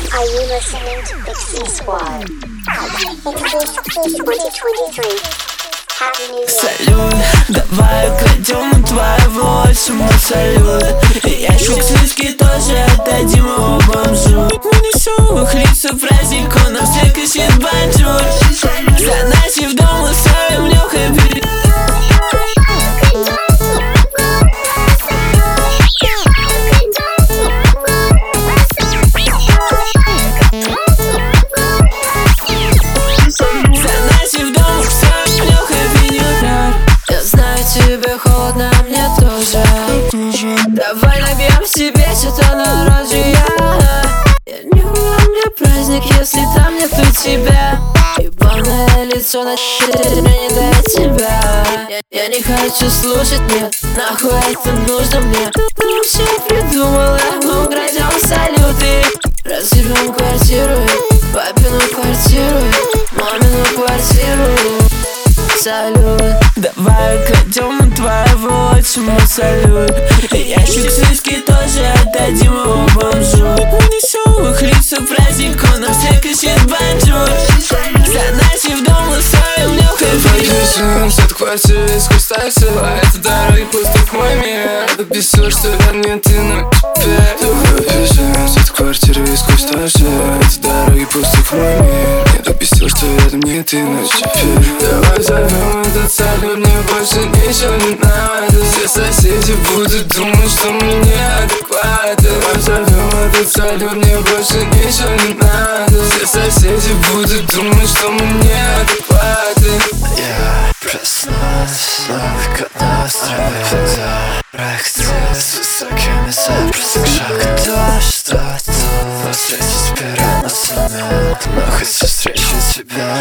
Are you listening to Pixie Squad? Introduced 2023. Happy New Year. Салют, давай украдем у твоего самого салют. И ящик с виски тоже отдадим его бомжу. На веселых лицах праздник, он нам всех ищет банджур. Заначив дом, устроим легкое перед. Тебе холодно, мне тоже. Давай набьем себе что-то на оружие. Я не у меня праздник, если там нету тебя. Ебаное лицо на мне не до тебя. Я не хочу слушать, нет, нахуй это нужно мне. Ты все придумала, мы украдем салюты. Разъебем квартиру, папину квартиру, мамину квартиру. Салют, давай украдем у твоего отчима салют. И ящик с виски тоже отдадим его бомжу. На веселых лицах праздник, он нам всех ищет банджур. Заначив дом, устроим легкое Подвижем от квартиры сквозь такси. Это дороги пустых мой мир. Это бесит, что я не ты, но теперь. Подвижем от квартиры сквозь такси. Это дороги пустых мой мир. Это бесит, что я не ты, но теперь. Давай зовем этот салют, мне больше ничего не надо. Все соседи будут думать, что мы неадекваты. Давай зовем этот салют, мне больше ничего не надо. Все соседи будут думать, что мы неадекваты. Я проснулась вновь на острове Проекция с высокими запросами. Кто что-то встретить переносами, но хочу встречу тебя.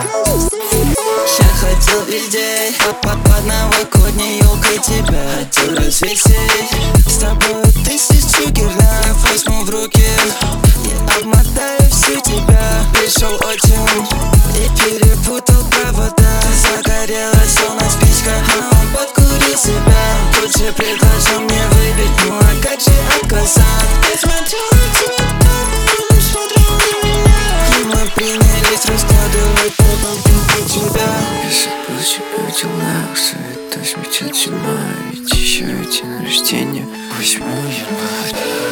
Я ходил весь день под новогодней елкой тебя хотел развеселить. С тобой тысячу гирлянд возьму в руки и обмотаю всю тебя. Пришел отчим и перепутал провода. Загорелась словно спичка, а он подкурил себя. Тут же предложил мне выпить, ну а как же отказать? Я смотрел на тебя, он смотрел на меня, и мы принялись раскладывать по тебя. Если бы у тебя дела, советую смечать зимой. Ведь еще и день рождения 8 января.